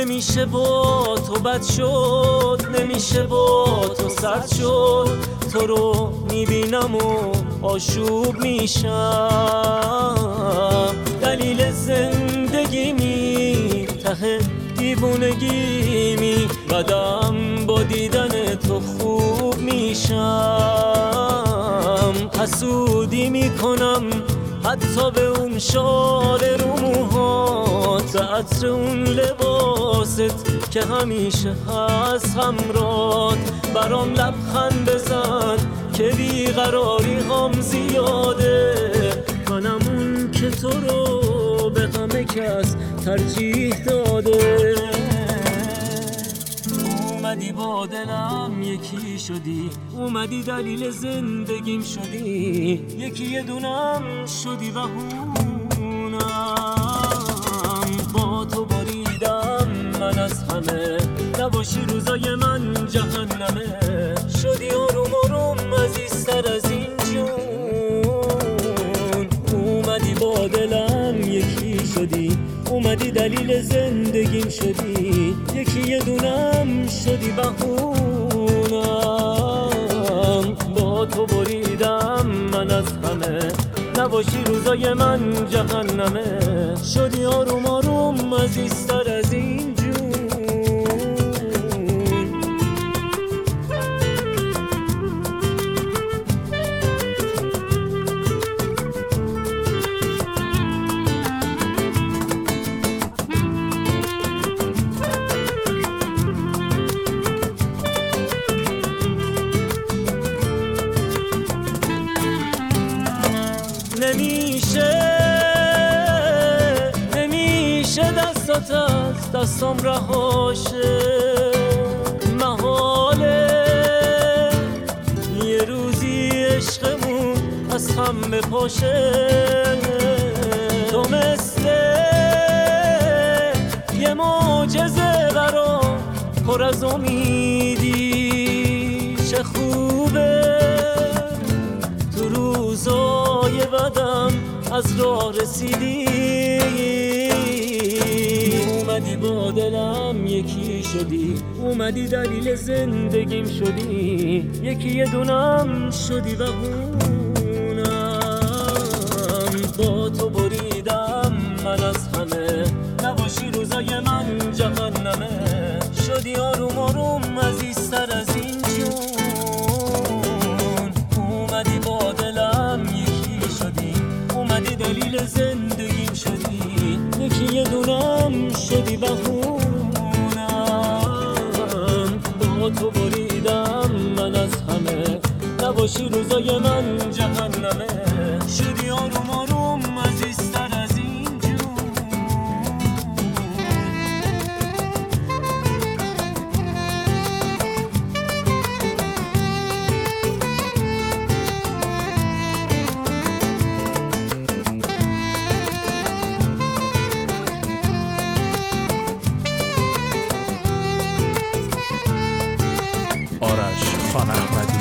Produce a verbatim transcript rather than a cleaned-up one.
نمیشه با تو بد شد، نمیشه با تو سرد شد. تو رو میبینم و آشوب میشم، دلیل زندگیمی ته دیوونگیمی. قدم با دیدن تو خوب میشم، حسودی میکنم حتی به اون شال رو موهات، به عطر اون لباست که همیشه هست همرات. برام لبخند بزن که بیقراری هم زیاده، منم اون که تو رو به همه کس ترجیح داده. اومدی با دلم یکی شدی، اومدی دلیل زندگیم شدی، یکی یه دونم شدی و هونم. با تو بریدم من از همه، نباشی روزای من جهنمه. شدی آروم آروم عزیزتر از این جون، اومدی با دلم یکی شدی، اومدی دلیل زندگیم شدی، یکی یه دونم شدی بهونم. با تو بریدم من از همه، نباشی روزای من جهنمه. شدی آروم آروم عزیزتر از این جون. نمیشه نمیشه دستات از دستم رهاشه، محاله یه روزی عشقمون از هم بپاشه. تو مثل یه معجزه برام پر از امیدی، چه خوبه تو روزای بدم از راه رسیدی. اومدی با دلم یکی شدی، اومدی دلیل زندگیم شدی، یکی یه دونم شدی و هونم. با تو بریدم من از همه، نباشی روزای من جهنمه. شدی آروم آروم عزیزتر از این جون، اومدی با دلم یکی شدی، اومدی دلیل زندگیم شدی، یکی یه دونم شدی بهونم. با تو بریدم من از همه، نباشی روزای من جهنمه. شدی آروم آروم عزیزتر از این جون. آرش خان احمدی.